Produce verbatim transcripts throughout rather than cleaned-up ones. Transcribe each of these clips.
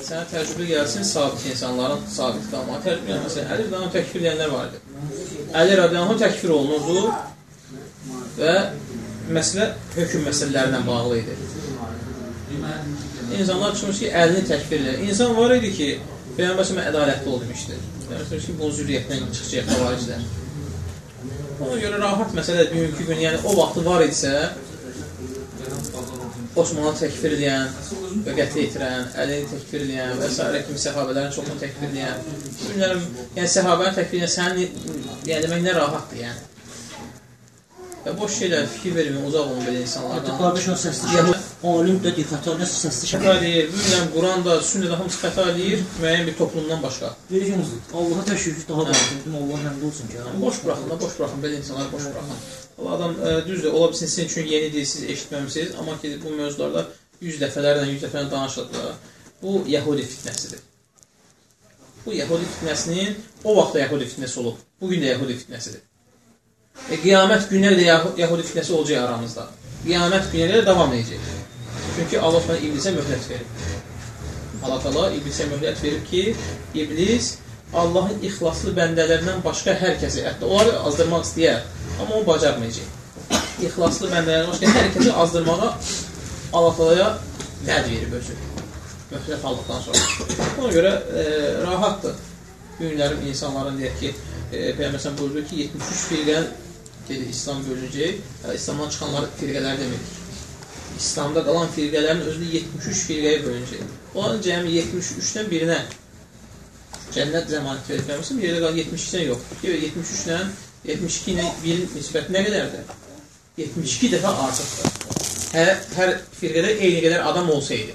sənə təcrübə gəlsin sabit insanların sabit qalmağı. Təcrübə gəlməsin, Əli radiyalanhu təkfir edənlər var idi. Əli radiyalanhu təkfir olunurdu və məsələ hökm məsələlərindən bağlı idi. İnsanlar çıxmış ki, əlini təkfir edir. İnsan var idi ki, Peyğəmbər s.ə.v ədalətli ol demişdir. Peyğəmbər ki, bunun zürriyyətindən çıxacaq xavariclər. Ona görə rahat məsələ bugünkü gün, yəni o vaxtı var idisə, Osmanlı təkfir edən və qətlə yetirən, Əlini təkfir edən və s. kimi səhabələrin çoxunu təkfir edən, günlərim, yəni səhabənin təkfir edən sənin yəni demək nə rahatdır, yəni. Və boş şeylər fikir verməyən, uzaq olun belə insanlardan. Qardaşın səsli alim də xəta, nəsə səsli şəkil. Xəta eləyir, bugünlər Quranda, sünnədə hamısı xəta eləyir, müəyyən bir toplumdan başqa. Verirsiniz, Allaha təşrif daha baxın, Allah həmdə olsun ki. Boş buraxın da, boş buraxın, belə insanlar boş buraxın. Allah adam düzdür, ola bilsin sizin üçün yenidir, siz eşitməmişsiniz, amma ki bu mövzularda yüz dəfələrlə, yüz dəfələrlə danışılır. Bu Yəhudi fitnəsidir. Bu Yəhudi fitnəsinin o vaxtda Yəhudi fitnəsi olub, bugün də Yəhudi fitnəsidir. E, qiyamət günləri də Yəhudi fitnəsi olacaq aramızda. Qiyamət günləri də davam edəcək. Çünki Allah bana iblisə möhlət verib. Allah Allah iblisə möhlət verib ki, iblis Allahın ixlaslı bəndələrindən başqa hər kəsi, hətta onları azdırmaq istəyər, amma o bacarmayacaq. İxlaslı bəndələrdən başqa hər kəsi azdırmağa Allah Allah'a vəd verib özü. Möhlət aldıqdan sonra. Ona görə e, rahatdır. Günlərim insanların deyək ki, e, Peyğəmbər buyurdu ki, yetmiş üç firqə dedi, İslam bölünəcək. İslamdan çıxanlar firqələr deməkdir. İslamda qalan firqələrin özü yetmiş üç firqəyə bölünəcək. Onların cəmi yetmiş üçdən birinə cənnət zəmanət verib Peyğəmbər, bir yerdə qalan yetmiş ikiden yox. yetmiş üçdən yetmiş iki ilə birin nisbəti nə qədərdir? yetmiş iki dəfə artıqdır. Hər, hər firqədə eyni qədər adam olsaydı.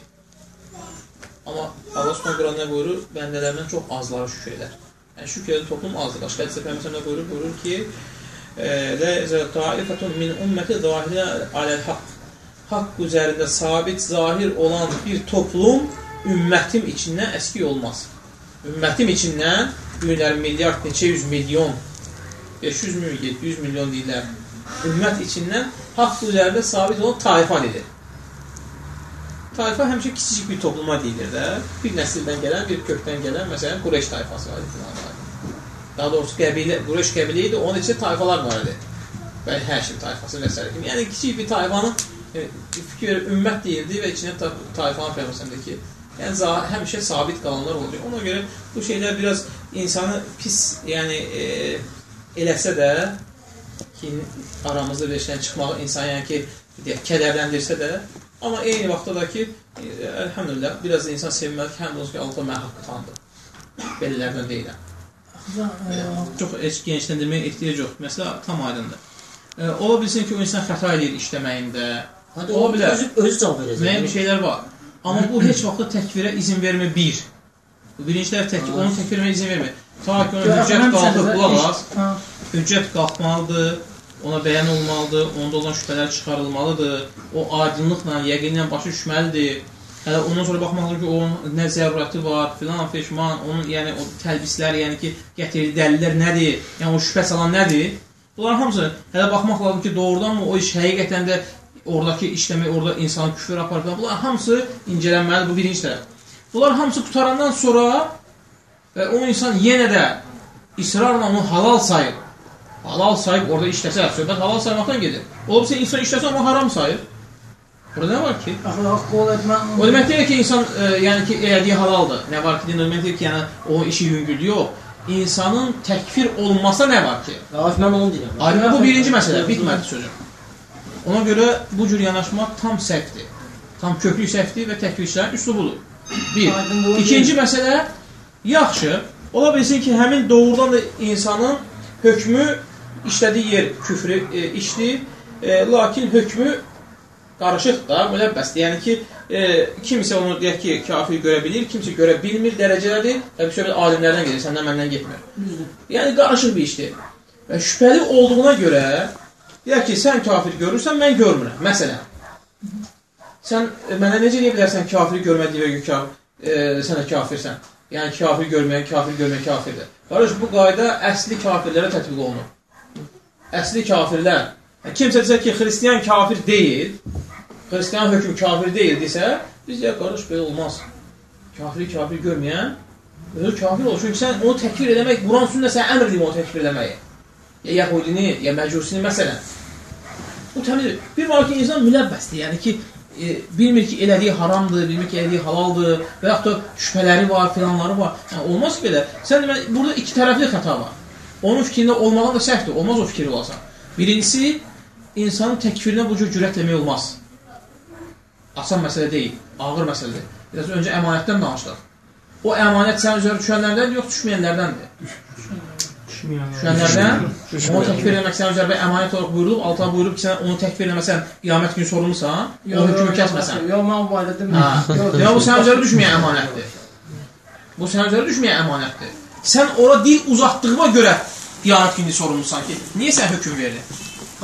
Amma Allah Subhanahu Qur'an nə buyurur? Bəndələrindən çox azları şükür edər. Yəni şükür edən toplum azdır. Başqa hədisdə Peyğəmbər buyurur, buyurur ki, "Lə zəta'ifatun min ummati zahirə aləl-haqq." Haqq üzərində sabit, zahir olan bir toplum ümmətim içindən əski olmaz. Ümmətim içindən günlərin milyard, neçə yüz milyon, beş yüz milyon, yeddi yüz milyon deyirlər. Ümmət içindən haqq üzərində sabit olan tayfa dedir. Tayfa həmişə kiçik bir topluma deyilir də. Bir nəsildən gələn, bir kökdən gələn, məsələn, Qureyş tayfası var idi. Daha doğrusu qəbilə, Qureyş qəbilə idi, onun içində tayfalar var idi. Və Həşim tayfası və s. kimi. Yəni kiçik bir tayfanın fikir, ümmət deyildi və içində tayfanın Peyğəmbərində ki, yəni həmişə sabit qalanlar olacaq. Ona görə bu şeylər biraz insanı pis, yəni e, eləsə də ki, aramızda bir şeydən çıxmağı insan yəni ki, deyək, kədərləndirsə də, amma eyni vaxtda da ki, e, əlhamdülillah, biraz da insan sevməli ki, həm də olsun ki, Allah mənə haqqı tanıdı. Belələrdən deyiləm. Çox heç genişləndirməyə ehtiyac yox. Məsələ tam aydındır. E, ola bilsin ki, o insan xəta edir işləməyində. Hadi ola bilər. Özü, özü cavab verəcək. Müəyyən bir şeylər var. Amma bu heç vaxtda təkvirə izin vermir bir. Birincilər tək, onun təkvirə izin vermir. Ta ki, ona hüccət qalxıb, qulaq az. Hüccət qalxmalıdır, ona bəyan olmalıdır, onda olan şübhələr çıxarılmalıdır. O aydınlıqla, yəqinlə başa düşməlidir. Hələ ondan sonra baxmalıdır ki, onun nə zərurəti var, filan, feşman, onun yəni o təlbislər, yəni ki, gətirdiyi dəlillər nədir, yəni o şübhə salan nədir? Bunların hamısı, hələ baxmaq lazım ki, doğrudan mı o iş həqiqətən də oradakı işləmək, orada insanın küfür aparır falan. Bunlar hamısı incələnməlidir, bu birinci tərəf. Bunlar hamısı qutarandan sonra və o insan yenə də israrla onu halal sayıb, halal sayıb orada işləsə, söhbət halal saymaqdan gedir. Olubsa insan işləsə ama haram sayıb. Burada nə var ki? O demək deyir ki, insan e, yəni ki, elədiyi halaldır. Nə var ki, demək deyir ki, yəni o işi yüngüldür. Yox. İnsanın təkfir olunmasa nə var ki? Mən onu deyirəm. Aydın, bu birinci məsələ, bitmədi sözüm. Ona görə bu cür yanaşmaq tam səhvdir. Tam köklü səhvdir və təkvirçilərin üslubudur. Bir. İkinci məsələ, yaxşı, ola bilsin ki, həmin doğrudan da insanın hökmü işlədiyi yer küfrü e, işdir, e, lakin hökmü qarışıq da, müləbbəsdir. Yəni ki, e, kimsə onu deyək ki, kafir görə bilir, kimsə görə bilmir dərəcələrdir. Təbii söhbət alimlərdən gedir, səndən məndən getmir. Yəni qarışıq bir işdir. Və şübhəli olduğuna görə, deyək ki, sən kafir görürsən, mən görmürəm. Məsələn, sən mənə necə deyə bilərsən kafiri görmədiyi və kafir, e, sənə kafirsən? Yəni kafir görməyən, kafir görməyən kafirdir. Qarış, bu qayda əsli kafirlərə tətbiq olunur. Əsli kafirlər. Yəni, kimsə desə ki, xristiyan kafir deyil, xristiyan hökm kafir deyil desə, biz ya qarış, belə olmaz. kafiri kafir görməyən özü kafir olur. Çünki sən onu təkfir eləmək, Quran sünnə sənə əmr edib onu təkfir eləməyi. Ya Yəhudini, ya Məcusini məsələn. Bu təmizdir. Bir var ki, insan müləbbəsdir. Yəni ki, e, bilmir ki, elədiyi haramdır, bilmir ki, elədiyi halaldır və yaxud da şübhələri var, filanları var. Yəni, olmaz ki, belə. Sən demə, burada iki tərəfli xəta var. Onun fikrində olmadan da səhvdir. Olmaz o fikir olasan. Birincisi, insanın təkfirinə bu cür cürətləmək olmaz. Asan məsələ deyil, ağır məsələdir. Biraz öncə əmanətdən danışdıq. O əmanət sənin üzərə düşənlərdən yox, düşməyənlərdəndir. Düşməyənlərdən, onu təkfir eləmək sənin üzərə əmanət olaraq buyurulub, altına buyurub ki, sən onu təkfir eləməsən, qiyamət günü sorulmuşsan, o hükümü kəsməsən. Yox, mən bu aydədim. Ya, bu sənin üzərə düşməyən əmanətdir. Bu sənin üzərə düşməyən əmanətdir. Sən ora dil uzatdığıma görə qiyamət günü sorulmuşsan ki, niyə sən hökm verdin?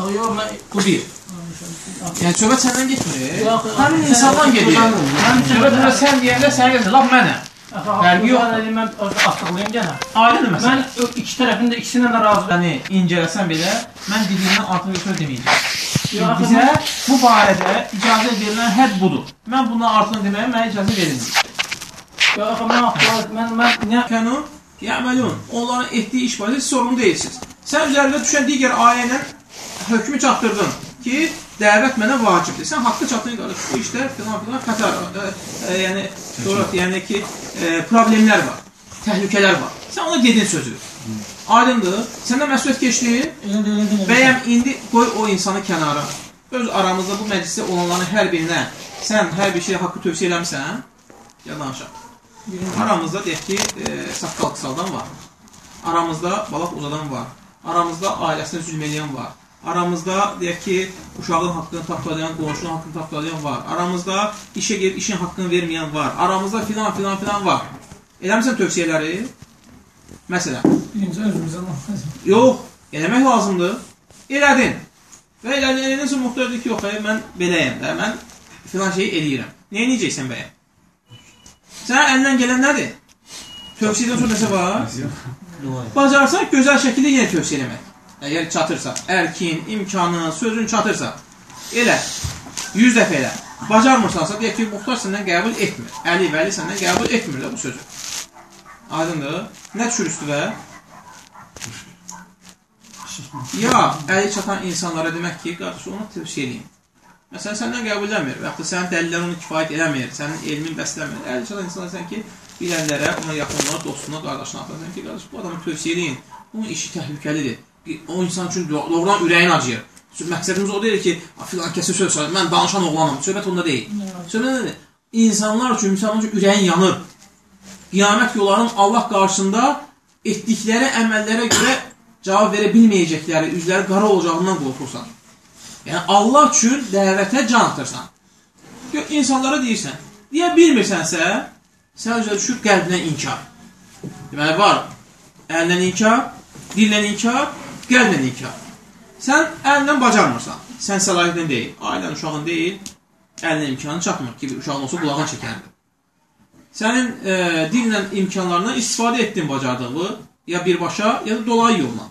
Bu bir. Yəni, söhbət səndən getmir. Həmin insandan gedir. Söhbət burada sən deyəndə sən gedir. Laf mənə. Fərqi yox. Mən açıqlayayım gənə. Aydındır məsələn. Mən iki tərəfində ikisindən də razı. Yəni, incələsən belə, mən dediyimdən artıq bir söz deməyəcəm. Bizə bu barədə icazə verilən hədd budur. Mən bundan artıq deməyə mənə icazə verilmir. Ya, axı, mən axı, mən, mən, nə? Kənu, yəməlun, onların etdiyi iş barədə siz sorumlu deyilsiniz. Sən üzərində düşən digər ayə ilə hökmü çatdırdın ki, dəvət mənə vacibdir. Sən haqqı çatdın qardaş, bu işdə filan filan xətar var. E, yəni, sonra, yəni ki, e, problemlər var, təhlükələr var. Sən ona dedin sözü. Aydındır, səndən məsuliyyət keçdi, bəyəm indi qoy o insanı kənara. Öz aramızda bu məclisdə olanların hər birinə sən hər bir şey haqqı tövsiyə eləmişsən, ya danışaq. Aramızda deyək ki, e, saqqal qısaldan var. Aramızda balaq uzadan var. Aramızda ailəsinə zülm edən var. Aramızda deyək ki, uşağın haqqını tapdalayan, qonşunun haqqını tapdalayan var. Aramızda işə gedib işin haqqını verməyən var. Aramızda filan filan filan var. Eləmirsən tövsiyələri? Məsələn. Birinci özümüzə lazım. Yox, eləmək lazımdır. Elədin. Və elədin, elədinsə muhtardır ki, yox, mən beləyəm də, mən filan şeyi eləyirəm. Nəyə necəksən bəyəm? Sənə əlindən gələn nədir? Tövsiyədən sonra nəsə var? Bacarsan, gözəl şəkildə yenə tövsiyə eləmək. Əgər çatırsa, ərkin, imkanı, sözün çatırsa, elə, yüz dəfə elə. Bacarmırsansa, deyək ki, muhtar səndən qəbul etmir. Əli, vəli səndən qəbul etmir də bu sözü. Aydındır. Nə düşür üstüvə? Ya, əli çatan insanlara demək ki, qardaş, onu tövsiyə edeyim. Məsələn, səndən qəbul eləmir və yaxud da sənin dəlillər onu kifayət eləmir, sənin elmin bəsləmir. Əli çatan insanlar sən ki, bilənlərə, ona yaxınlara, dostuna, qardaşına atırsan ki, qardaş, bu adamı tövsiyə edin, onun işi təhlükəlidir. O insan üçün doğrudan ürəyin acıyır. Məqsədimiz o deyil ki, filan kəsi söz söyləyir, mən danışan oğlanım. Söhbət onda deyil. Söhbət nədir? İnsanlar üçün, müsəlman üçün ürəyin yanır. Qiyamət yollarının Allah qarşısında etdikləri əməllərə görə cavab verə bilməyəcəkləri, üzləri qara olacağından qorxursan. Yəni, Allah üçün dəvətə can atırsan. İnsanlara deyirsən, deyə bilmirsənsə, sən üzrə düşür qəlbinə inkar. Deməli, var, əlindən inkar, dillə inkar, qəlblə inkar. Sən əlindən bacarmırsan, sən səlahiyyətən deyil, ailən uşağın deyil, əlinə imkanı çatmır ki, uşağın olsa qulağın çəkərdir. Sənin e, dillə imkanlarından istifadə etdin bacardığı, ya birbaşa, ya da dolayı yolla.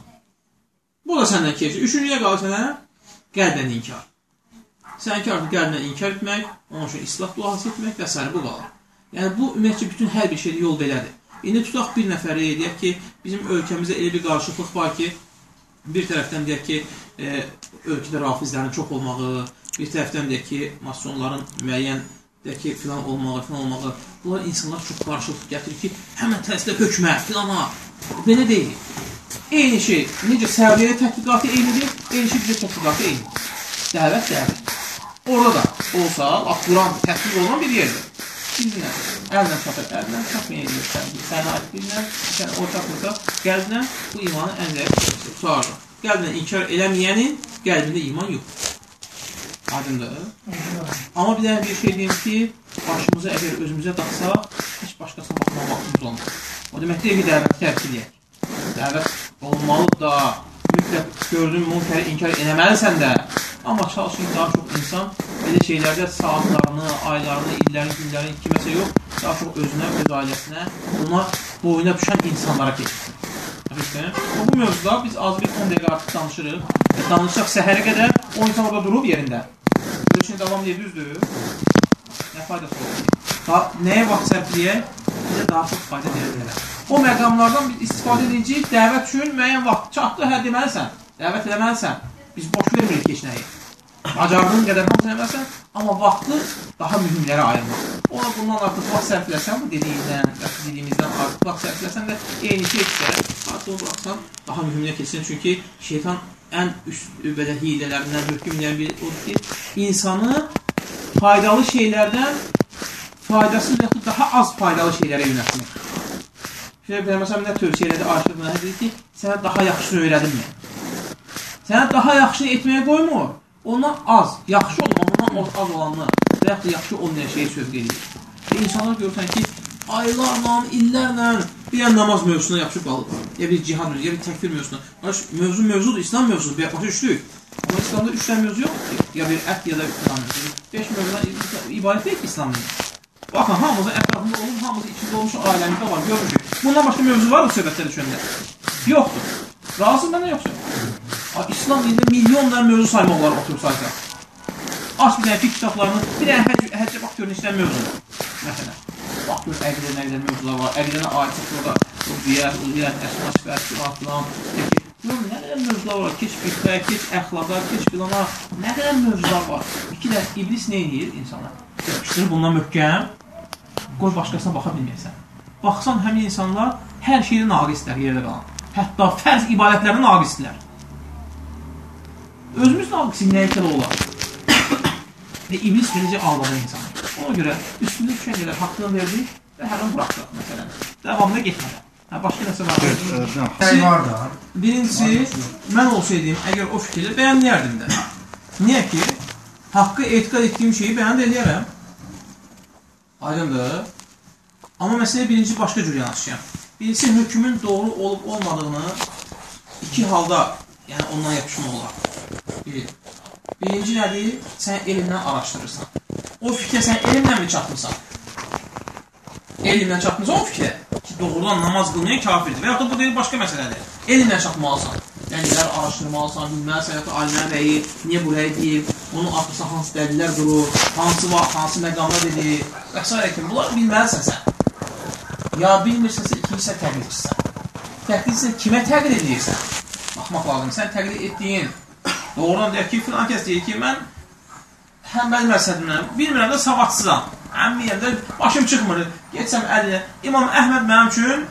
Bu da səndən keçir. Üçüncüyə qalır sənə qəlblə inkar. Sən ki, artıq qəlblə inkar etmək, onun üçün islah duası etmək və s. bu qalır. Yəni, bu, ümumiyyətcə, bütün hər bir şeydə yol belədir. İndi tutaq bir nəfəri, deyək ki, bizim ölkəmizdə elə bir qarşılıqlıq var ki, bir tərəfdən deyək ki, e, ölkədə rafizlərin çox olmağı, bir tərəfdən deyək ki, masonların müəyyən deyək ki, filan olmağı, filan olmağı, bunlar insanlar çox qarşılıq gətirir ki, həmən təsirlə hökmə, filana, belə deyil. Eyni şey, necə səviyyə tətbiqatı eynidir, eyni şey bizə tətbiqatı eynidir. Dəvət, dəvət. Orada da olsa, Quran tətbiq olunan bir yerdir. Bizlə, əllə çatır, əllə çatmayan edir. Sənə aid billə, sən orta qurda, qəlblə bu imanı ən zəif tutardır. Qəlblə inkar eləməyənin qəlbində iman yoxdur. Aydındır. Amma bir dənə bir şey deyim ki, başımızı əgər özümüzə daxsaq, heç başqasına baxmaq vaxtımız olmaz. O demək deyil ki, dəvəti tərk edək. Dəvət olmalı da, mütləq gördüyün münkəri inkar eləməlisən də. Amma çalışın daha çox insan belə şeylərdə saatlarını, aylarını, illərini, günlərini kiməsə yox, daha çox özünə, öz ailəsinə, ona boyuna düşən insanlara keçsin. Bu mövzuda biz az bir on dəqiqə artıq danışırıq. Danışacaq səhərə qədər o insan orada durub yerində. Görüşünü davam edir, düzdür. Nə faydası olur? nəyə vaxt sərfləyək? Bizə daha çox fayda verə bilər. O məqamlardan biz istifadə edəcəyik, dəvət üçün müəyyən vaxt çatdı, hə deməlisən, dəvət eləməlisən. Biz boş vermirik keçnəyi. Bacardığın qədər hamısı eləməlisən, amma vaxtı daha mühümlərə ayırmaq. Ona bundan artıq vaxt sərfləsən, bu dediyimizdən, dediyimizdən artıq vaxt sərfləsən də eyni şey etsə, artıq o vaxtdan daha mühümünə keçsin. Çünki şeytan ən üst belə hilələrindən, hökümlərindən biri odur ki, insanı faydalı şeylərdən faydasız yaxud daha az faydalı şeylərə yönətmək. Şöyle məsələn, nə tövsiyə elədi, aşıq mənə dedi ki, sənə daha yaxşını öyrədinmi? Sənə daha yaxşını etməyə qoymur. Ondan az, yaxşı olma, ondan az olanını və yaxud da yaxşı olmayan şeyi sövq edir. Və insanlar görürsən ki, aylarla, illərlə bir ən namaz mövzusuna yapışıb qalır. Ya bir cihad mövzusu, ya bir təkfir mövzusuna. Mövzu mövzudur, İslam mövzusu, bir başa üçlük. Amma İslamda üç tane mövzu yoxdur ki, ya bir ət ya da İslam mövzusu. Beş mövzudan ibarət deyil ki, İslam mövzusu. Baxın, hamımızın ətrafında olub, hamımızın içində olmuş ailəmizdə var, görmüşük. Bundan başqa mövzu var mı söhbətdə düşəndə? Yoxdur. Razı mənə yoxdur. İslam dilində milyonlar mövzu saymaq olar oturub saysa. Aç bir dənə fiqh kitablarını, bir dənə həccə bax görün işlən mövzudur. Məsələn, bax görün əqidə nə qədər mövzular var, əqidənə aid orada rubiyyət, uliyyət, əsma, sifət, filan, filan. Görün, nə qədər mövzular var, keç fiqhə, keç əxlaqa, keç filana, nə qədər mövzular var. İki də iblis nə edir insana? Yapışdırır bundan möhkəm, qoy başqasına baxa bilməyəsən. Baxsan, həmin insanlar hər şeydə naqislər yerdə qalan. Hətta fərz ibadətlərdə naqislər. Özümüz naqisik nəyə kələ olar? Və iblis verəcək aldadır insanı. Ona görə üstündə düşən qədər haqqını verdik və hər an bıraxdıq, məsələn. Davamda getmədən. Hə, başqa nəsə var mı? Birincisi, mən olsaydım, əgər o fikirlə bəyənləyərdim də. Niyə ki, haqqı etiqad etdiyim şeyi bəyan eləyərəm. Aydındır. Amma məsələyə birinci başqa cür yanaşacağım. Birincisi, hökümün doğru olub olmadığını iki halda, yəni ondan yapışma olar. Bir. Birinci nədir? Sən elimdən araşdırırsan. O fikrə sən elimlə mi çatmırsan? Elimlə çatmırsan o fikrə ki, doğrudan namaz qılmayan kafirdir. Və yaxud da bu deyil başqa məsələdir. Elimlə çatmalısan. Dəlillər araşdırmalısan, bilməlisən, yaxud alimlərin rəyi, niyə bu rəyi deyib, onun arxasında hansı dəlillər durur, hansı vaxt, hansı məqamda dedir, və s. kimi. Bunları bilməlisən sən. Ya bilmirsənsə, ikincisi təqlidçisən. Təqlidçisən, kimə təqlid edirsən? Baxmaq lazım. Sən təqlid etdiyin, doğrudan deyək ki, filan kəs deyir ki, mən həmbəli məzhəbimdən, bilmirəm də savadsızam. Əmmiyəm də başım çıxmır. Getsəm əlinə. İmam Əhməd mənim üçün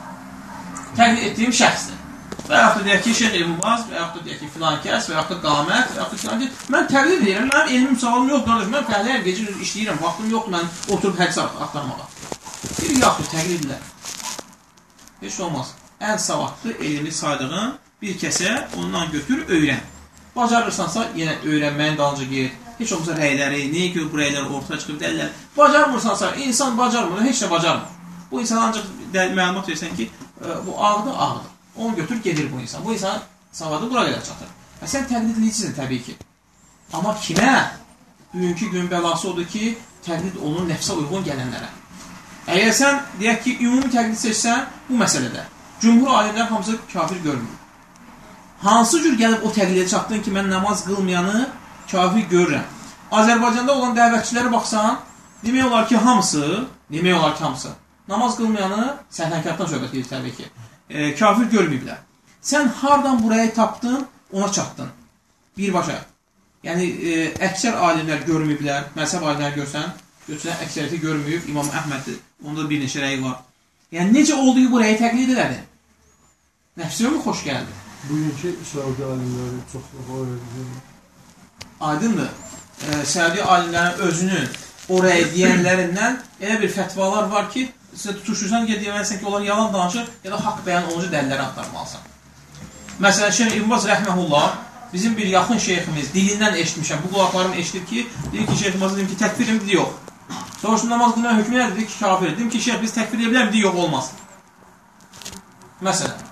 təqlid etdiyim şəxsdir. Və yaxud da deyək ki, Şeyx İbn Baz, və yaxud da deyək ki, filan kəs, və yaxud da qamət, və yaxud da filan kəs. Mən təqlid edirəm, mənim elmim sağlım yoxdur, qardaş. Mən fəhləyəm, gecə işləyirəm, vaxtım yoxdur, mən oturub hədis axtarmağa. Bir yaxud təqlid edirlər. Heç olmaz. Ən savadlı elmi saydığın bir kəsə ondan götür, öyrən. Bacarırsansa, yenə öyrənməyin dalınca get. Heç olmasa rəyləri, niyə ki, bu rəylər ortaya çıxıb dəlilər. Bacarmırsansa, insan bacarmır, heç nə bacarmır. Bu insana ancaq məlumat versən ki, bu ağdır, ağdır. Onu götür, gedir bu insan. Bu insan savadı bura qədər çatır. Və sən təqlid edicisin təbii ki. Amma kimə? Bugünkü gün bəlası odur ki, təqlid onun nəfsə uyğun gələnlərə. Əgər sən, deyək ki, ümumi təqlid seçsən, bu məsələdə cümhur alimlər hamısı kafir görmür. Hansı cür gəlib o təqlidə çatdın ki, mən namaz qılmayanı kafir görürəm. Azərbaycanda olan dəvətçilərə baxsan, demək olar ki, hamısı, demək olar ki, hamısı, namaz qılmayanı, səhnəkatdan söhbət edir təbii ki, e, kafir görməyiblər. Sən hardan buraya tapdın, ona çatdın. Birbaşa. Yəni, e, əksər alimlər görməyiblər, məzhəb alimlər görsən, götürən əksəriyyəti görməyib, İmam Əhməddir, onda bir neçə rəyi var. Yəni, necə olduğu bu rəyi təqlid elədi? Nəfsiyyə mi xoş gəldi? Bugünkü Səudi alimləri çoxluğa öyrədir. Aydındır. E, Səudi alimlərin özünün o rəyi deyənlərindən elə bir fətvalar var ki, sizə tutuşursan, ya deyəməlisən ki, onlar yalan danışır, ya da haqq bəyan olunca dəlilləri axtarmalısan. Məsələn, Şeyx İbn Baz rəhməhullah, bizim bir yaxın şeyximiz, dilindən eşitmişəm, bu qulaqlarım eşitir ki, deyir ki, Şeyx İbn Baz dedim ki, təkfirim, dedi, yox. Soruşum, namaz qılmayan hökmü nədir? Dedi ki, kafir. Dedim ki, Şeyx, biz təkfir edə bilərim, dedi, yox, olmaz. Məsələn.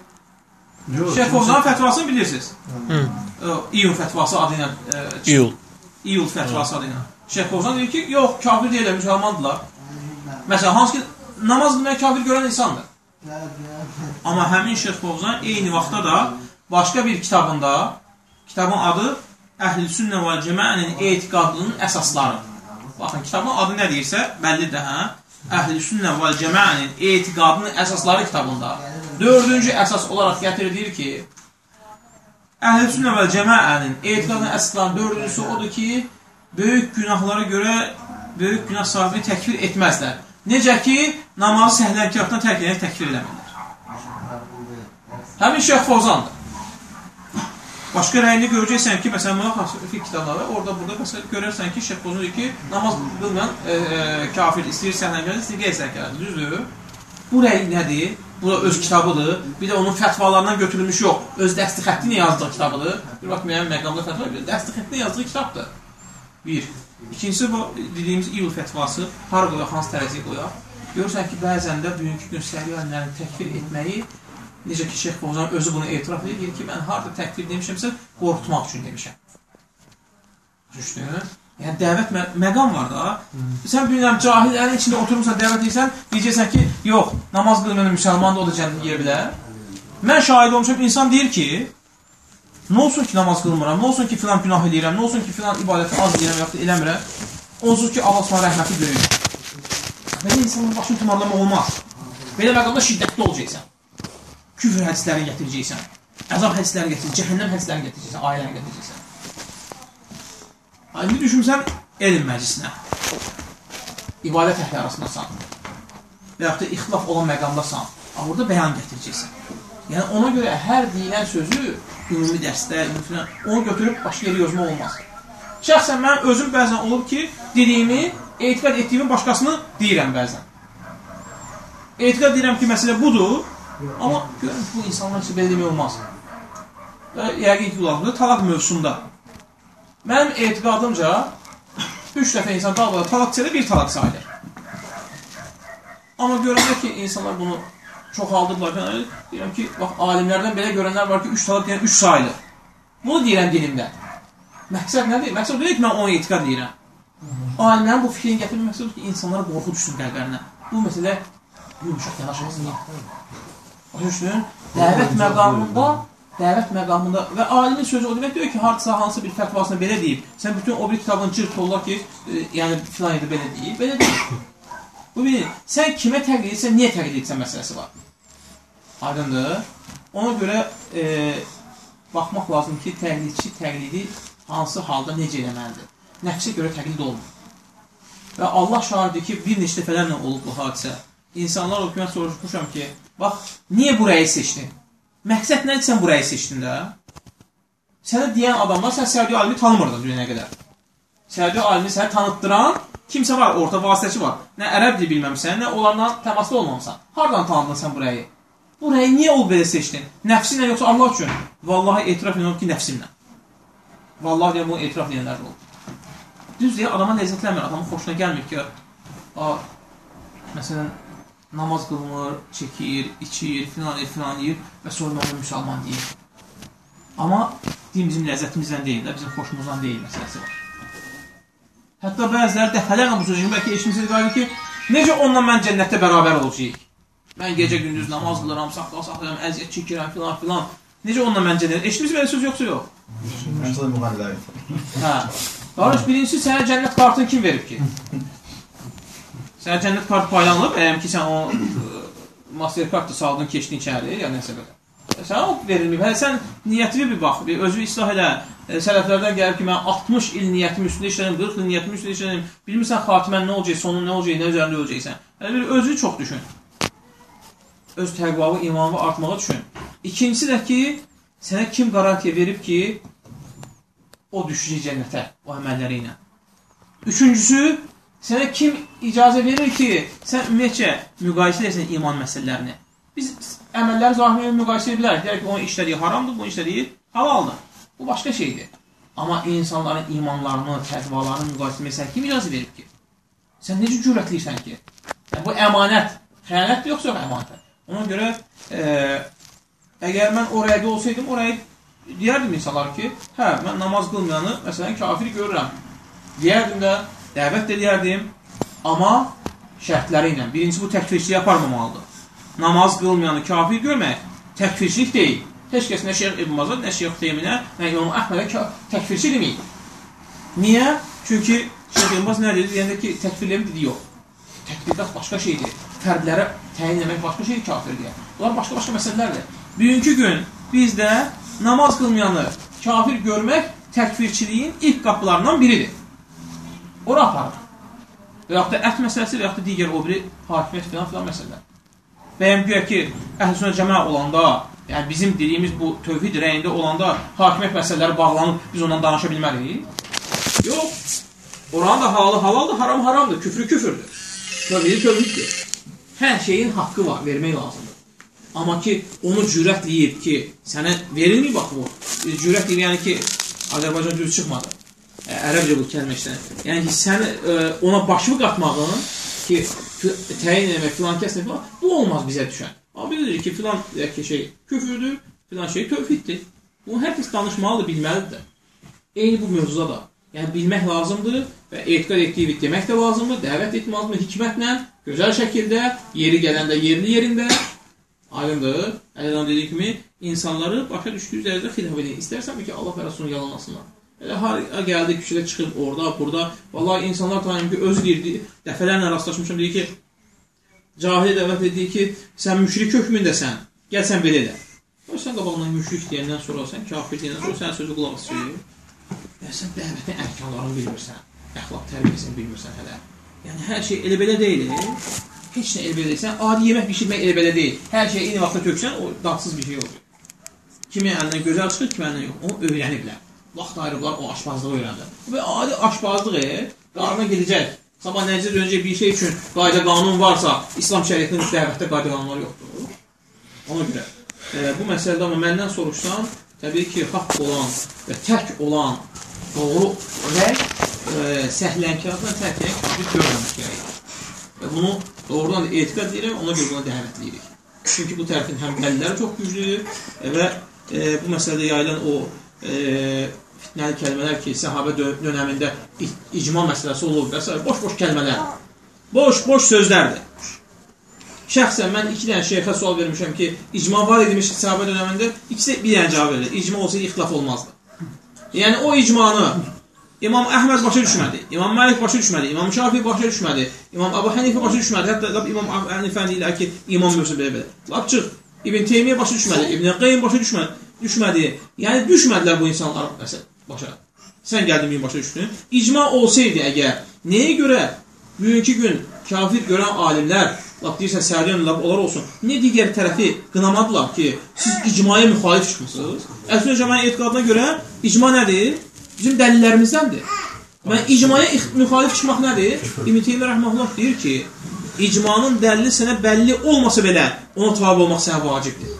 Şeyx Fovzanın fətvasını bilirsiniz. İyul fətvası adı ilə. İyul. İyul fətvası adı ilə. Şeyx Fovzan deyir ki, yox, kafir deyirlər, müsəlmandırlar. Məsələn, hansı ki, namaz qılmayan kafir görən insandır. Amma həmin Şeyx Fovzan eyni vaxtda da başqa bir kitabında, kitabın adı Əhl-i Sünnə və Cəməənin etiqadının əsasları. Baxın, kitabın adı nə deyirsə, bəllidir, hə? Əhl-i Sünnə vəl Cəmaənin etiqadının əsasları kitabında dördüncü əsas olaraq gətirir ki, Əhl-i Sünnə vəl Cəmaənin etiqadının əsaslarının dördüncüsü odur ki, böyük günahlara görə böyük günah sahibini təkfir etməzlər. Necə ki, namazı səhlənkirafdan tərk edərək təkfir eləmirlər. Həmin Şeyx Fovzandır. Başqa rəyini görəcəksən ki, məsələn, buna fiqh kitabları, orada burada məsələn, görərsən ki, Şeyx Fovzan deyir ki, namaz qılmayan e, e, kafir istəyir səhlənkirafdan, istəyir qeyri-səhlənkirafdan. Düzdür? Bu rəy nədir? Bu da öz kitabıdır. Bir də onun fətvalarından götürülmüş yox. Öz dəsti xətti ilə yazdığı kitabıdır. Bir vaxt müəyyən məqamda fətva verir. Dəsti xətti ilə yazdığı kitabdır. Bir. İkincisi, bu dediyimiz İyul fətvası, har qoyaq, hansı tərəziyə qoyaq. Görürsən ki, bəzən də bugünkü gün səhri alimlərini təkfir etməyi, necə ki, Şeyx Fovzan özü bunu etiraf edir ki, mən harada təkfir demişəmsə, qorxutmaq üçün demişəm. Düşdün? Yəni, dəvət mə məqam var da. Sən bilirəm, cahillərin içində oturmuşsan, dəvət edirsən, deyəcəksən ki, yox, namaz qılmayan müsəlman da o da cənnət yer bilər. Mən şahid olmuşam, insan deyir ki, nə olsun ki, namaz qılmıram, nə olsun ki, filan günah edirəm, nə olsun ki, filan ibadəti az edirəm, yaxud da eləmirəm, onsuz ki, Allah sana rəhməti böyük. Belə insanın başını tumarlama olmaz. Belə məqamda şiddətli olacaqsan. Küfr hədislərini gətirəcəksən, əzab hədislərini gətirəcəksən, cəhənnəm hədislərini gətirəcəksən, ayələrini gətirəcəksən. İndi düşünsən, elm məclisinə, ibadət əhli arasındasan və yaxud da ixtilaf olan məqamdasan, orada bəyan gətirəcəksən. Yəni, ona görə hər deyilən sözü, ümumi dərsdə, ümumi, onu götürüb başqa yeri yozma olmaz. Şəxsən mən özüm bəzən olub ki, dediyimi, etiqad etdiyimi başqasını deyirəm bəzən. Etiqad deyirəm ki, məsələ budur, amma görürüm ki, bu insanlar üçün belə demək olmaz. Və yəqin ki, qulağımda talaq mövzusunda. Mənim etiqadımca, üç dəfə insan dalbada talaq çədə bir talaq sayılır. Amma görəndə ki, insanlar bunu çoxaldırlar, deyirəm ki, bax, alimlərdən belə görənlər var ki, üç talaq deyən üç sayılır. Bunu deyirəm dilimdə. Məqsəd nədir? Məqsəd deyil ki, mən ona etiqad deyirəm. Alimlərin bu fikrini gətirmək məqsəd ki, insanlara qorxu düşsün qəlblərinə. Bu məsələ yumuşaq yanaşmasın. Düşdün? Dəvət məqamında, dəvət məqamında və alimin sözü o demək deyir ki, hardasa hansı bir fətvasını belə deyib. Sən bütün o bir kitabını cırt ollar ki, e, yəni filan edir belə deyib, belə deyib. Bu bilir, sən kimə təqlid etsən, niyə təqlid etsən məsələsi var. Aydındır. Ona görə e, baxmaq lazım ki, təqlidçi təqlidi hansı halda necə eləməlidir. Nəfsə görə təqlid olmur. Və Allah şahiddir ki, bir neçə dəfələrlə olub bu hadisə. İnsanlar o ki, mən soruşmuşam ki, bax, niyə bu rəyi seçdin? Məqsəd nədir sən bu rəyi seçdin də? Sənə deyən adamlar, sən Səudi alimi tanımırdın dünyaya qədər. Səudi alimi səni tanıtdıran kimsə var, orta vasitəçi var. Nə ərəb dil bilməmsən, nə onlarla təmasda olmamısan. Hardan tanıdın sən bu rəyi? Bu rəyi niyə ol belə seçdin? Nəfsinlə yoxsa Allah üçün? Vallahi etiraf edirəm ki, nəfsimlə. Vallahi deyəm, bunu etiraf edənlər də olur. Düz deyə adama ləzzətlənmir, adamın xoşuna gəlmir ki, a, məsələn, namaz qılmır, çəkir, içir, filan edir, filan edir və sonra onu müsəlman deyir. Amma din bizim ləzzətimizdən deyil, bizim xoşumuzdan deyil məsələsi var. Hətta bəziləri dəfələrlə bu sözünü bəlkə eşimizdə qaydır ki, necə onunla mən cənnətdə bərabər olacaq? Mən gecə gündüz namaz qılıram, saxla saxlayam, əziyyət çəkirəm, filan filan. Necə onunla mən cənnətdə? Eşimizdə belə söz yoxsa yox? Məncə müğəllər. Hə. Qardaş, birincisi sənə cənnət kartını kim verib ki? Sənə cənnət kartı paylanılıb, əgər ki, sən o masterkartı saldın, keçdin içəri, ya nəsə belə. Sənə o verilməyib. Hələ sən niyyətini bir bax, bir özü islah elə. Sələflərdən gəlib ki, mən altmış il niyyətim üstündə işlədim, qırx il niyyətim üstündə işlədim. Bilmirsən xatimən nə olacaq, sonun nə olacaq, nə üzərində olacaqsən. Hələ bir özünü çox düşün. Öz təqvalı, imanı artmağa düşün. İkincisi də ki, sənə kim qarantiya verib ki, o düşəcək cənnətə, o əməlləri ilə. Üçüncüsü, sənə kim icazə verir ki, sən ümumiyyətcə müqayisə edirsən iman məsələlərini. Biz əməlləri zahirlə müqayisə edə bilərik. Deyək ki, onun işlədiyi haramdır, bunun işlədiyi halaldır. Bu başqa şeydir. Amma insanların imanlarını, təqvalarını müqayisə etməyə sən kim icazə verib ki? Sən necə cürətliyirsən ki? Yəni, bu əmanət, xəyanətdir yoxsa yox əmanət? Ona görə, e, əgər mən o rəydə olsaydım, o rəyə deyərdim insanlar ki, hə, mən namaz qılmayanı, məsələn, kafiri görürəm. Deyərdim də, dəvət də deyərdim, amma şərtləri ilə. Birincisi, bu təkfirçiliyi aparmamalıdır. Namaz qılmayanı kafir görmək təkfirçilik deyil. Heç kəs nə Şeyx İbn Bazad, nə Şeyx Teyminə, nə İmam Əhmədə təkfirçi deməyib. Niyə? Çünki Şeyx Elmas nə dedi? Deyəndə ki, təkfirlərin dedi, yox. Təkfirlər başqa şeydir. Fərdlərə təyin etmək başqa şeydir kafir deyə. Bunlar başqa-başqa məsələlərdir. Bugünkü gün bizdə namaz qılmayanı kafir görmək təkfirçiliyin ilk qapılarından biridir. Ora aparır. Və yaxud da ət məsələsi və yaxud da digər o biri hakimiyyət filan filan məsələlər. Bəyəm güya ki, əhl-i cəma olanda, yəni bizim dediyimiz bu tövhid rəyində olanda hakimiyyət məsələləri bağlanıb, biz ondan danışa bilməliyik? Yox. Oranın da halı halaldır, haram haramdır, küfrü küfürdür. Tövhidi tövhiddir. Hər şeyin haqqı var, vermək lazımdır. Amma ki, onu cürət deyib ki, sənə verilməyib bax bu. Cürət deyib, yəni ki, Azərbaycan düz çıxmadı. Ərəbcə bu kəlmə işlənir. Yəni ki, sən ona başını qatmağın ki, təyin eləmək, filan kəsmək filan, bu olmaz bizə düşən. Amma bilirik ki, filan şey küfürdür, filan şey tövhiddir. Bunu hər kəs danışmalıdır, bilməlidir. Eyni bu mövzuda da. Yəni, bilmək lazımdır və etiqad etdiyi demək də lazımdır, dəvət etmək lazımdır hikmətlə, gözəl şəkildə, yeri gələndə yerli yerində, aydındır. Əleyhisselam dediyi kimi, insanları başa düşdüyü dərəcədə xilaf edin. İstərsən ki, Allah və Rasulun yalanlasınlar. Elə har gəldi, küçədə çıxıb orada, burada. Vallahi insanlar tanıyım ki, özü deyir, dəfələrlə rastlaşmışım, deyir ki, cahil dəvət edir ki, sən müşrik hökmündəsən, gəl sən belə elə. Sən qabağından müşrik deyəndən sonra, sən kafir deyəndən sonra, sən sözü qulaq asıyor. Və sən dəvətin ərkanlarını bilmirsən, əxlaq tərbiyəsini bilmirsən hələ. Yəni, hər şey elə belə deyil. Heç nə elə belə deyil. Sən adi yemək pişirmək elə belə deyil. Hər şey eyni vaxtda töksən, o dadsız bir şey olur. Kimi əlindən gözəl çıxır, kimi əlindən yox. Onu öyrəniblər. Vaxt ayrıblar, o aşpazlığı öyrəndi. Və adi aşpazlıq e, qarına gedəcək. Sabah nəticə dönəcək bir şey üçün qayda qanun varsa, İslam şəriətinin dəvətdə qayda qanunları yoxdur. Ona görə. E, bu məsələdə amma məndən soruşsan, təbii ki, haqq olan və tək olan doğru rəy e, səhlənkarla tək rəy kabir görməmək gərəkdir. Və bunu doğrudan da etiqad edirəm, ona görə buna dəvətləyirik. Çünki bu tərəfin həm dəlilləri çox güclüdür və e, bu məsələdə yayılan o e, fitnəli kəlmələr ki, səhabə dönəmində icma məsələsi olur və s. Boş-boş kəlmələr, boş-boş sözlərdir. Şəxsən mən iki dənə şeyxə sual vermişəm ki, icma var edilmiş səhabə dönəmində, ikisi bir dənə cavab verir. İcma olsaydı ixtilaf olmazdı. Yəni o icmanı İmam Əhməd başa düşmədi, İmam Məlik başa düşmədi, İmam Şafi başa düşmədi, İmam Əbu Hənifə başa düşmədi, hətta İmam Hənifə deyirlər ki, İmam Mürsə belə-belə. Lap çıx, İbn Teymiyyə başa düşmədi, İbn Qeym başa düşmədi, düşmədi. Yəni düşmədilər bu insanlar başa. Sən gəldin bir başa düşdün. İcma olsaydı əgər, nəyə görə bugünkü gün kafir görən alimlər, lap deyirsən, səriyən onlar olsun, niyə digər tərəfi qınamadılar ki, siz icmaya müxalif çıxmışsınız? Əslində cəmanın etiqadına görə icma nədir? Bizim dəlillərimizdəndir. Mən icmaya müxalif çıxmaq nədir? İbn Teymiyyə rəhməhullah deyir ki, icmanın dəlili sənə bəlli olmasa belə ona tabi olmaq sənə vacibdir.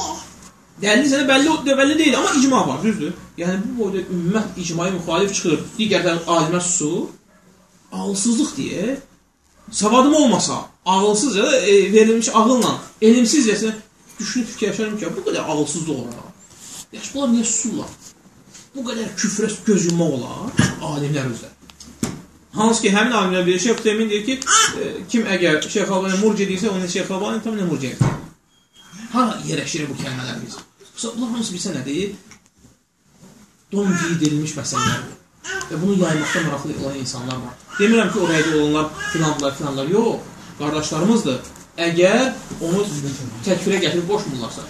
Dəlili sənə bəlli, bəlli deyil, amma icma var, düzdür. Yəni bu boyda ümmət icmaya müxalif çıxır, digərdən alimə susur, ağılsızlıq deyə, savadım olmasa, ağılsızca e, verilmiş ağılla, elimsizcəsinə düşünüb fikirləşərəm ki, bu qədər ağılsızlıq olar. Yaş, bunlar niyə susurlar? Bu qədər küfrə göz yummaq olar, alimlər özlər. Hansı ki, həmin alimlər bilir, Şeyx Temin deyir ki, e, kim əgər Şeyx Albani murci deyirsə, onun Şeyx Albani tam nə murci edir. Hara yerləşir bu kəlmələr biz? Bunlar hamısı bilsə nə deyir? Don giydirilmiş məsələlərdir. Və bunu yaymaqda maraqlı olan insanlar var. Demirəm ki, oraya olanlar filanlar, filanlar. Yox, qardaşlarımızdır. Əgər onu təkfirə gətirib boşmurlarsa,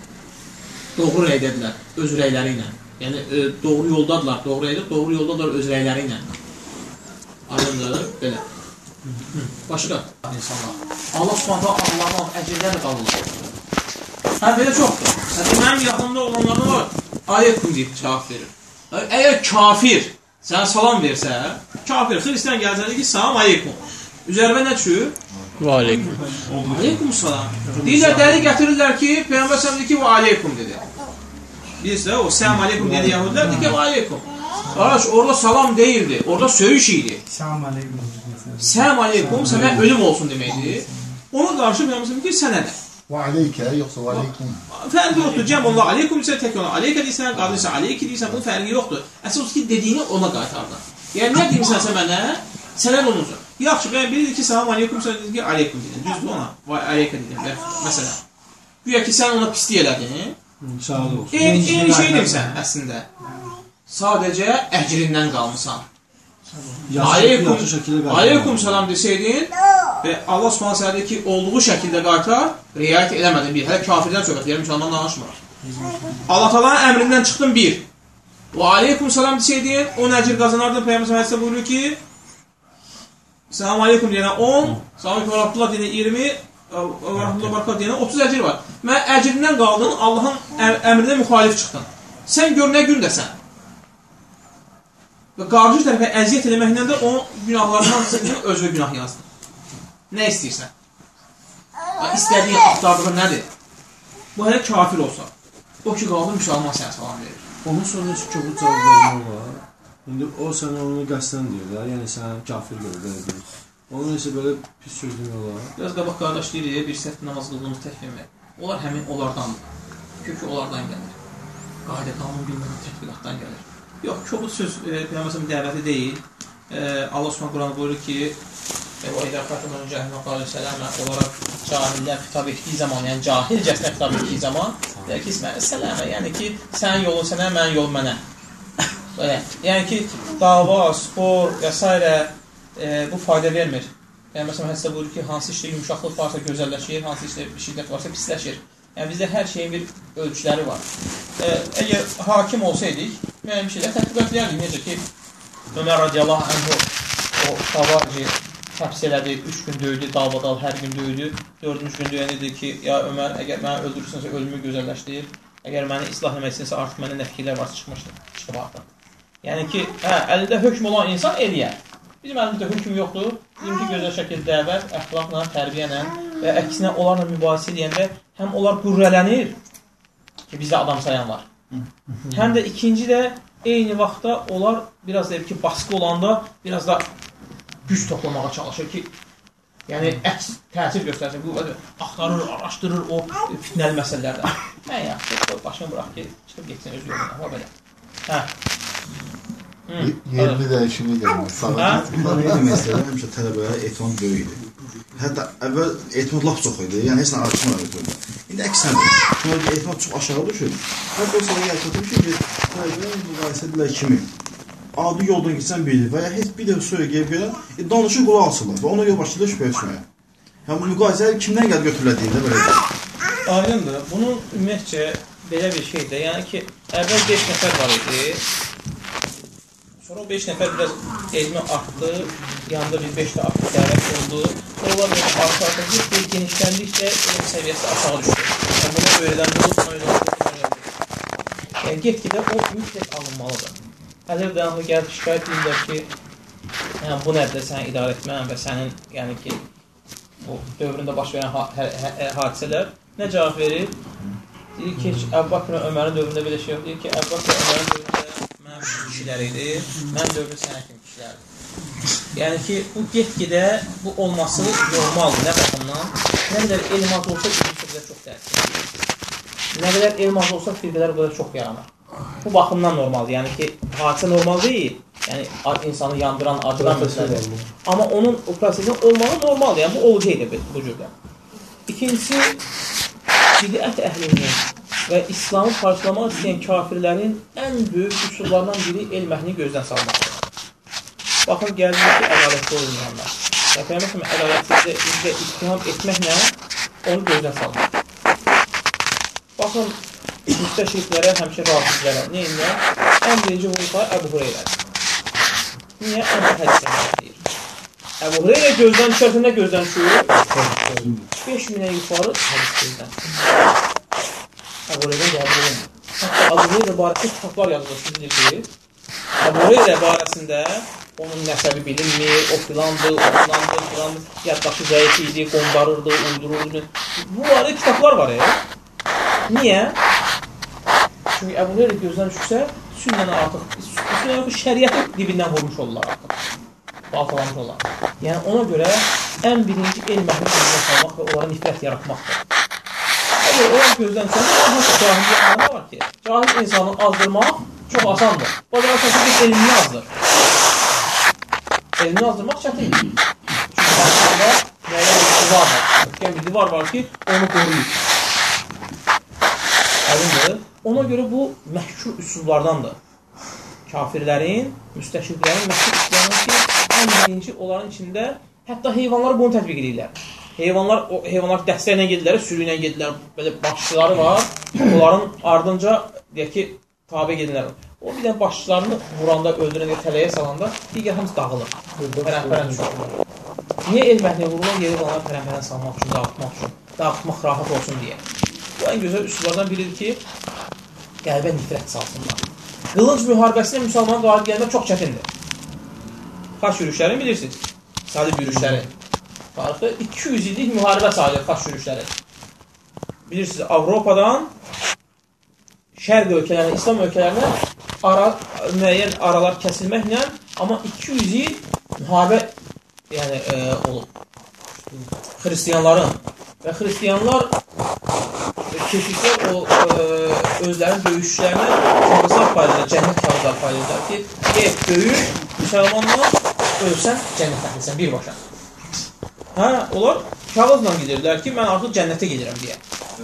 doğru rəydədirlər, öz rəyləri ilə. Yəni, e, doğru yoldadırlar, doğru rəydir, doğru yoldadırlar öz rəyləri ilə. Aydındır, belə. Başqa insanlar. Allah subhanətə Allah'ın əcrlərlə qalırlar. Hə, belə çoxdur. Hətta mənim yaxınımda olanlarına var, aleykum deyib cavab verir. Əgər kafir sənə salam versə, kafir, xristiyan gəlsəndə ki, salam aleykum. Üzərimə nə düşür? Və aleykum. Aleykum salam. Deyirlər, dəli gətirirlər ki, Peyğəmbər səhəm deyir ki, və aleykum dedi. Bilirsə, o səhəm aleykum dedi yahudilər, deyir ki, və aleykum. Qardaş, orada salam deyildi, orada söyüş idi. Səhəm aleykum. Səhəm aleykum sənə ölüm olsun deməkdir. Ona qarşı Peyğəmbər səhəm deyir ki, sənə də. Və aleykə, yoxsa və aleykum. Fərqi yoxdur, cəm onlar aleykum isə tək ona, aleykə deyirsən, qadın isə aleyki deyirsən, bunun fərqi yoxdur. Əsas ki, dediyini ona qaytardı. Yəni, nə deyirsən mənə, sənə də olunca. Yaxşı, bəyən biri deyir ki, salam aleykum, sən deyir ki, aleykum deyir. Düzdür ona, və aleykə deyir. Məsələn, güya ki, sən ona pislik elədin. Eyni, eyni şey deyirsən əslində. Sadəcə əcrindən qalmısan. Aleykum, aleykum salam desəydin və Allah Subhanahu sənə ki, olduğu şəkildə qaytar, riayət eləmədin bir. Hələ kafirdən söhbət deyir, müsəlman danışmır. Allah Taala'nın əmrindən çıxdın bir. Və aleykum salam desəydin, on əcr qazanardın. Peyğəmbər hədisdə buyurur ki, Salam aleykum deyənə on, salam aleykum və rahmetullah deyənə iyirmi, və rahmetullah barakatuh deyənə otuz əcr var. Mən əcrindən qaldın, Allahın əmrinə müxalif çıxdın. Sən gör nə gündəsən. Və qarşı tərəfə əziyyət eləməklə də o günahlarından sinin özü günah yazdın. Nə istəyirsən? İstədiyin, axtardığın nədir? Bu hələ kafir olsa. O ki, qaldı müsəlman sənə salam verir. Onun sonra ki, bu cavab vermək var. İndi o sənə onu qəsdən deyir da, yəni sənə kafir görür, belə deyir. Onun isə belə pis söz demək olar. Biraz qabaq qardaş deyir, bir səhv namaz qıldığımız təhvimə. Onlar həmin onlardandır. Kökü onlardan gəlir. Qayda qanun bilmədən tətbiqatdan gəlir. Yox, kobud söz Peyğəmbərin dəvəti deyil. Allah Subhanahu Qur'an buyurur ki, "Və idə xatəmən cəhənnəm qalə sələmə" olaraq cahillər xitab etdiyi zaman, yəni cahilcəsinə xitab etdiyi zaman, deyir ki, "Sələmə", yəni ki, sənin yolun sənə, mənim yolum mənə. Belə. Yəni ki, dava, spor və s. E, bu fayda vermir. Yəni, məsələn, hədisdə buyurur ki, hansı işdə yumuşaqlıq varsa gözəlləşir, hansı işdə şiddət varsa pisləşir. Yəni, bizdə hər şeyin bir ölçüləri var. E, əgər hakim olsaydik, müəyyən bir şeylər tətbiq edərdik. Necə ki, Ömər radiyallahu anhu o Xavarci həbs elədi, üç gün döydü, dalbadal hər gün döydü. Dördüncü gün döyən dedi ki, ya Ömər, əgər məni öldürürsünsə ölümü gözəlləşdirir. Əgər məni islah eləməksinsə artıq məndə nə fikirlər varsa çıxmışdır, çıxıb artıq. Yəni ki, hə, əlində hökm olan insan eləyər. Bizim əlimizdə hökm yoxdur. Bizimki gözəl şəkildə dəvət, əxlaqla, tərbiyənlə və əksinə onlarla mübahisə edəndə həm onlar qürrələnir ki, bizdə adam sayanlar. Həm də ikinci də eyni vaxtda onlar biraz da ki, baskı olanda biraz da güc toplamağa çalışır ki, yəni əks təsir göstərsin. Bu axtarır, araşdırır o fitnəli məsələlərdə. Mən yaxşı, başını bıraq ki, çıxıb getsin öz yoluna. O belə. Hə. Yerini dəyişimi gəlmir. Neydi məsələ? Həmişə tələbələrə etimad böyük idi. Hətta əvvəl etimad laf çox idi. Yəni, heç nə araşdırmır etimad. İndi əksəndir. Sonra etimad çox aşağı düşür. Hətta o sana gəlsədir ki, tələbələr müqayisə edirlər kimi. Adi yoldan geçsən bilir və ya heç bir də söyə qeyb gələn danışın qulağı asırlar və ona görə başlayırlar şübhə etməyə. Yəni, bu müqayisə kimdən gəl götürülə deyil, belə deyil. Aydındır. Bunun ümumiyyətcə belə bir şeydir. Yəni ki, əvvəl beş nəfər var idi. Sonra o beş nəfər biraz elmi artdı, yanında bir beş də artıq dəvət oldu. Onlar bir arxa-arxa bir genişləndikcə elm səviyyəsi aşağı düşdü. Yəni, buna öyrədən olub, öyrədən olub. Yəni, get-gedə o mütləq alınmalıdır. Həzər dayanıqlı gəlib şikayət edirlər ki, yəni, bu nədir səni idarə etməyən və sənin, yəni ki, bu dövründə baş verən ha hə hə hadisələr nə cavab verir? Deyir ki, Əbu Bakr Ömərin dövründə belə şey yox. Deyir ki, Əbu Bakr Ömərin dövründə mənim kişilər idi, mənim dövründə sənə kimi kişilərdir. Yəni ki, bu get-gedə bu olması normaldır, nə baxımdan? Nə qədər elm az olsa, firqələr çox təsir. Nə qədər elm az olsa, firqələr burada çox yaranır. Bu baxımdan normaldır. Yəni ki, hadisə normal deyil. Yəni, insanı yandıran, acıdan məsələdir. Amma onun o prosesin olmağı normaldır. Yəni, bu olacaqdır bu cürdə. İkincisi, bidət əhlinin və İslamı parçalamaq istəyən kafirlərin ən böyük üsullarından biri elm əhlini gözdən salmaqdır. Baxın, gəldilər ki, ədalətli olmayanlar. Və Peyğəmbər ədalətli ittiham etməklə onu gözdən salmaq. Baxın, müstəşriklərə, həmçə rafizlərə, neyinlə? Ən birinci vurduqları Əbu Hüreyrədir. Niyə? Ən hədisləmək deyir. Əbu Hüreyrə gözdən düşərsə nə gözdən düşür? beş minə yuxarı hədis gözdən. Əbu Hüreyrə qəbul olunmur. Hətta Əbu Hüreyrə barəsində kitablar yazılır, siz bilirsiniz. Əbu Hüreyrə barəsində onun nəsəbi bilinmir, o filandır, o filandır, filandır, yaddaşı zəif idi, qondarırdı, uydururdu. Bu arada kitablar var ya. Niyə? Çünki Əbu Hüreyrə gözdən düşürsə, sünnəni artıq, sünnəni şəriəti dibindən vurmuş olurlar artıq. Baltalamış olurlar. Yəni ona görə ən birinci elm əhlini gözdən salmaq və onlara nifrət yaratmaqdır. Əgər onlar gözdən düşürsə, hansı cahil yanına var ki, cahil insanı azdırmaq çox asandır. Bacarırsa ki, elmini azdır. Elmini azdırmaq çətindir. Çünki qarşısında müəyyən bir divar var. Yəni bir divar var ki, onu qoruyur. Əlindir. Ona görə bu məhkur üsullardandır. kafirlərin, müstəşriqlərin məşhur işlərini ki, ən birinci onların içində hətta heyvanlar bunu tətbiq edirlər. Heyvanlar, o heyvanlar dəstəklə gedirlər, sürü ilə gedirlər, belə başçıları var, onların ardınca, deyək ki, tabi gedirlər. O bir də başçılarını vuranda, öldürəndə, tələyə salanda, digər hamısı dağılır, pərən-pərən düşür. Niyə el məhniyə vururlar? Yeri onları pərən-pərən salmaq üçün, dağıtmaq üçün, dağıtmaq rahat olsun deyə. Bu ən gözəl üsullardan biridir ki, qəlbə nifrət salsınlar. Qılınc müharibəsində müsəlman qalib gəlmək çox çətindir. Xaç yürüşlərini bilirsiniz, salib yürüşləri. Tarixdə iki yüz illik müharibə sayılır xaç yürüşləri. Bilirsiniz, Avropadan şərq ölkələrinə, İslam ölkələrinə ara, müəyyən aralar kəsilməklə, amma iki yüz il müharibə yəni, e, olub. Xristiyanların və xristiyanlar keşiklər o e, özlərinin döyüşçülərinə kağızlar paylayırlar, cənnət kağızlar paylayırlar ki, et, döyüş, müsəlmanlar ölsən, cənnətlədirsən, birbaşa. Hə, onlar kağızla gedirlər ki, mən artıq cənnətə gedirəm deyə.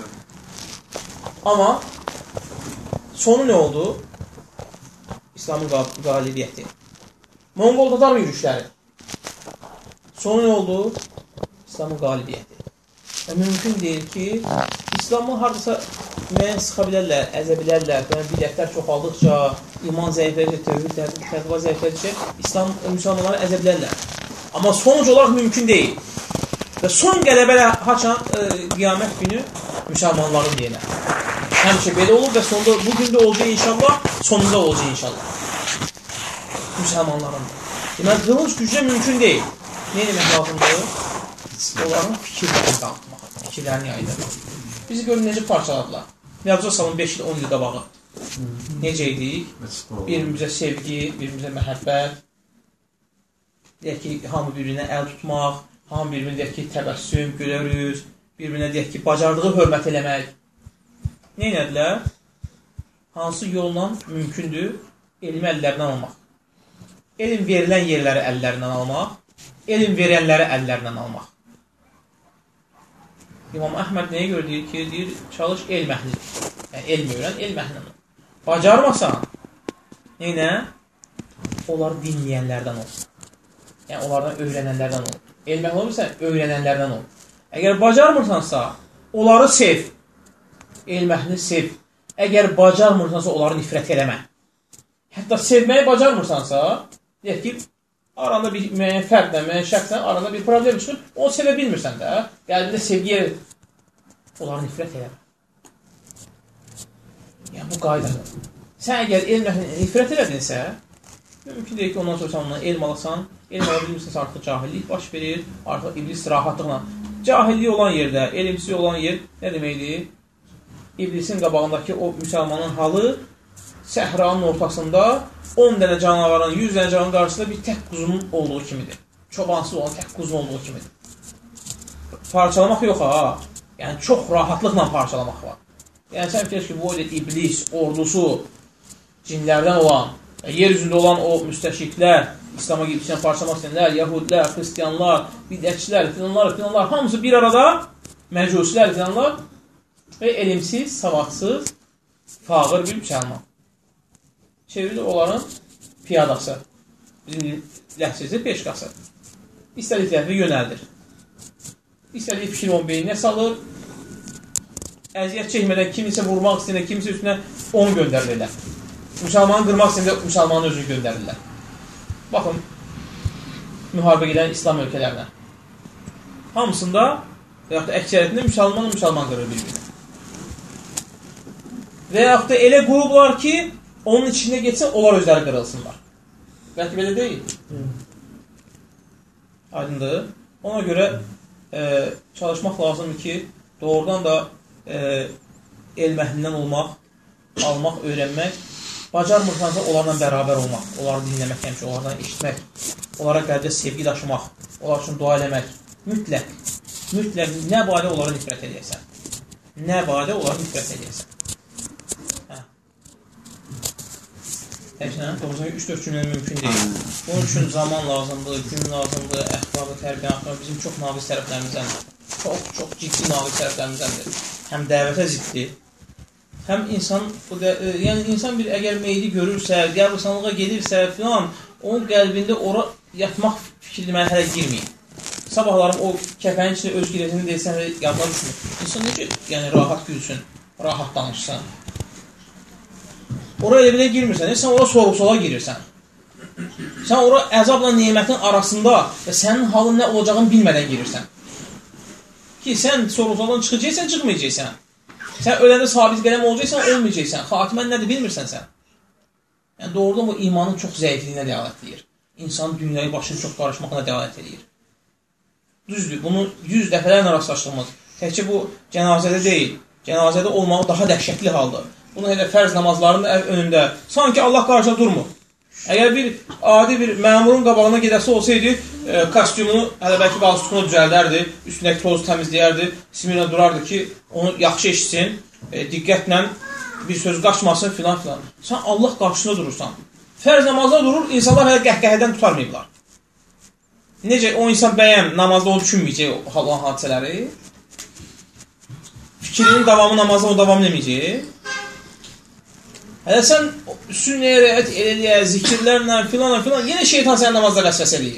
Amma sonu nə oldu? İslamın qalibiyyəti. Monqol Tatar yürüşləri. Sonu nə oldu? İslamın qalibiyyəti. Və mümkün deyil ki, İslamı haradasa müəyyən sıxa bilərlər, əzə bilərlər, bidətlər çoxaldıqca, iman zəiflədikcə, tövhid, təqva zəiflədikcə, İslam müsəlmanları əzə bilərlər. Amma sonuc olaraq mümkün deyil. Və son qələbələ haçan e, qiyamət günü müsəlmanların deyənə. Həmişə belə olur və sonunda bugün də olacaq inşallah, sonunda olacaq inşallah. Müsəlmanların. Deməli, qılınc güclə mümkün deyil. Nə demək lazımdır? Onların fikirlərini dağıtmaq, fikirlərini yayılır. Bizi görün necə parçaladılar. Yavuzca salın beş il, on il qabağı. Necə idik? Birimizə sevgi, birimizə məhəbbət. Deyək ki, hamı bir-birinə əl tutmaq, hamı bir-birinə deyək ki, təbəssüm, gülürüz, bir-birinə deyək ki, bacardığı hörmət eləmək. Nə elədilər? Hansı yolla mümkündür? Elmi əllərindən almaq. Elm verilən yerləri əllərindən almaq, elm verənləri əllərindən almaq. İmam Əhməd nəyə görə deyir ki, deyir, çalış elm əhlidir. Yəni, elm öyrən, elm əhlidir. Bacarmasan, neynə? Onlar dinləyənlərdən olsun. Yəni, onlardan öyrənənlərdən olsun. Elm əhli olursan, öyrənənlərdən olsun. Əgər bacarmırsansa, onları sev. Elm əhlini sev. Əgər bacarmırsansa, onları nifrət eləmə. Hətta sevməyi bacarmırsansa, deyək ki, aranda bir müəyyən fərdlə, müəyyən şəxslə aranda bir problem çıxır, onu sevə bilmirsən də, qəlbində sevgi yer, onları nifrət eləmə. Yəni, bu qaydadır. Sən əgər elm əhlini nifrət elədinsə, mümkün deyil ki, ondan sonra sən ondan elm alasan, elm ala bilmirsən, artıq cahillik baş verir, artıq iblis rahatlıqla. Cahillik olan yerdə, elmsiz olan yer nə deməkdir? İblisin qabağındakı o müsəlmanın halı səhranın ortasında on dənə canavarın, yüz dənə canavarın qarşısında bir tək quzunun olduğu kimidir. Çobansız olan tək quzun olduğu kimidir. Parçalamaq yox ha. Yəni, çox rahatlıqla parçalamaq var. Yəni, sən fikir ki, bu öyle iblis, ordusu, cinlərdən olan, yer üzündə olan o müstəşriklər, İslam'a gidip içine parçalamaq istəyənlər, Yahudilər, Xristiyanlar, bidətçilər, filanlar, filanlar, hamısı bir arada, məcusilər, filanlar və elimsiz, savadsız, fağır bir müsəlman. Çevrilir onların piyadası. Bizim ləhsizli peşqası. İstədiklərini yönəldir. İstədiyi fikir onun beyninə salır. Əziyyət çəkmədən kimisə vurmaq istəyəndə, kimisə üstünə onu göndərilirlər. Müsəlmanı qırmaq istəyəndə müsəlmanın özünü göndərirlər. Baxın, müharibə gedən İslam ölkələrinə. Hamısında, və yaxud da əksəriyyətində müsəlman müsəlman qırır bir-birini. Və yaxud da elə qruplar ki, onun içində geçsin, onlar özləri qırılsınlar. Bəlkə belə deyil. Aydındır. Ona görə e, çalışmaq lazımdır ki, doğrudan da e, elm əhlindən olmaq, almaq, öyrənmək, bacarmırsansa onlarla bərabər olmaq, onları dinləmək, həmişə onlardan eşitmək, onlara qəlbdə sevgi daşımaq, onlar üçün dua eləmək. Mütləq, mütləq nə badə onlara nifrət edəyəsən. Nə badə onlara nifrət edəyəsən. Həmçinin üç dörd günün mümkün deyil. Bunun üçün zaman lazımdır, gün lazımdır, əxlaqı, tərbiyə, əxlaqı bizim çox naqiz tərəflərimizdən, çox, çox ciddi naqiz tərəflərimizəndir. Həm dəvətə ziddir, həm insan, yəni insan bir əgər meyidi görürsə, qəbristanlığa gedirsə filan, onun qəlbində ora yatmaq fikri mənə hələ girməyib. Sabahlarım o kəfənin içində öz girəsini deyilsən və yadına düşmür. İnsan necə yəni, rahat gülsün, rahat danışsın. Ora elə bilə girmirsən, sən ora sorğu-suala girirsən. Sən ora əzabla nemətin arasında və sənin halın nə olacağını bilmədən girirsən. Ki, sən sorğu-sualdan çıxacaqsan, çıxmayacaqsan. Sən öləndə sabit qələm olacaqsan, olmayacaqsan. Xatimən nədir, bilmirsən sən. Yəni, doğrudan bu imanın çox zəifliyinə dəlalət edir. İnsanın dünyayı başının çox qarışmağına dəlalət edir. Düzdür, bunu yüz dəfələrlə rastlaşdığımız, təkcə bu cənazədə deyil, cənazədə olmağı daha dəhşətli haldır. Bunu elə fərz namazlarının önündə, sanki Allah qarşıda durmur. Əgər bir adi bir məmurun qabağına gedəsi olsaydı, e, kostyumunu, hələ bəlkə qalstukunu düzəldərdi, üstündəki tozu təmizləyərdi, simirlə durardı ki, onu yaxşı eşitsin, e, diqqətlə bir söz qaçmasın filan filan. Sən Allah qarşısında durursan. Fərz namazda durur, insanlar hələ qəhqəhədən tutarmayıblar. Necə o insan bəyəm namazda o düşünməyəcək olan hadisələri? Fikrinin davamı namazda o davam deməyəcək? Hələ sən sünnəyə rəayət eləyə, zikirlərlə filan filan, yenə şeytan səni namazda qəsvəs eləyir.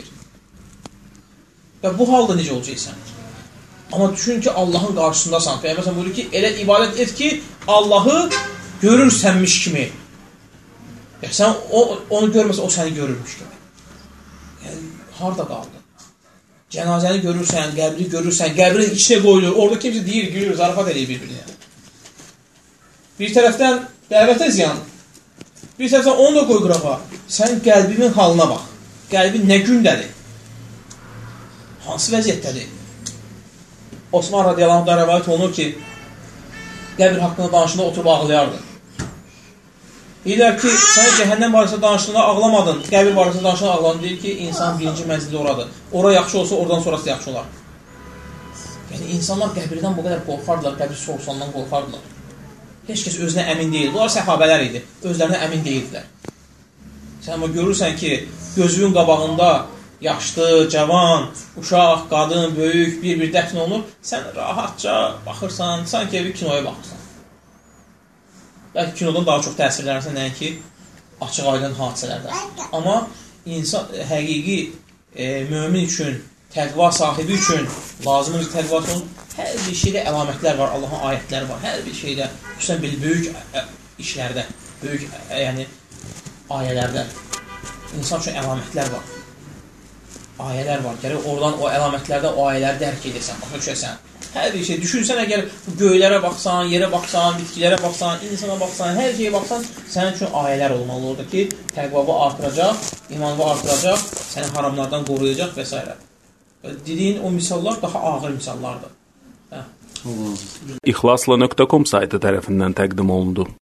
Və bu halda necə olacaqsan? Amma düşün ki, Allahın qarşısındasan. Peyğəmbər buyurur ki, elə ibadət et ki, Allahı görürsənmiş kimi. Yəni, sən o, onu görməsə, o səni görürmüş kimi. Yəni, harada qaldın? Cənazəni görürsən, qəbri görürsən, qəbrin içinə qoyulur. Orada kimsə deyir, gülür, zarafat eləyir bir-birinə. Bir tərəfdən dəvətə ziyan. Bir tərəfdən onu da qoy qırağa. Sən qəlbimin halına bax. Qəlbin nə gündədir? Hansı vəziyyətdədir? Osman radiyallahu anh da rəvayət olunur ki, qəbir haqqında danışında oturub ağlayardı. Deyirlər ki, sən cəhənnəm barəsində danışdığında ağlamadın, qəbir barəsində danışdığında ağladın. Deyir ki, insan birinci mənzildə oradır. Ora yaxşı olsa, oradan sonrası yaxşı olar. Yəni, insanlar qəbirdən bu qədər qorxardılar, qəbir soğusandan qorxardılar. Heç kəs özünə əmin deyil. Bunlar səhabələr idi. Özlərinə əmin deyildilər. Sən amma görürsən ki, gözünün qabağında yaşlı, cavan, uşaq, qadın, böyük, bir-bir dəfn olunur. Sən rahatca baxırsan, sanki bir kinoya baxırsan. Bəlkə kinodan daha çox təsirlənirsən, nəinki açıq aydın hadisələrdən. Amma insan həqiqi e, mömin üçün, təqva sahibi üçün lazım bir təqva olsun. Hər bir şeydə əlamətlər var, Allahın ayətləri var. Hər bir şeydə, xüsusən bir böyük işlərdə, böyük yəni ayələrdə insan üçün əlamətlər var. Ayələr var. Gərək oradan o əlamətlərdə o ayələri dərk edəsən, başa düşəsən. Hər bir şey düşünsən, əgər göylərə baxsan, yerə baxsan, bitkilərə baxsan, insana baxsan, hər şeyə baxsan, sənin üçün ayələr olmalı orada ki, təqvabı artıracaq, imanı artıracaq, səni haramlardan qoruyacaq və s. Dediyin o misallar daha ağır misallardır. İxlasla nöqtə com saytı tərəfindən təqdim olundu.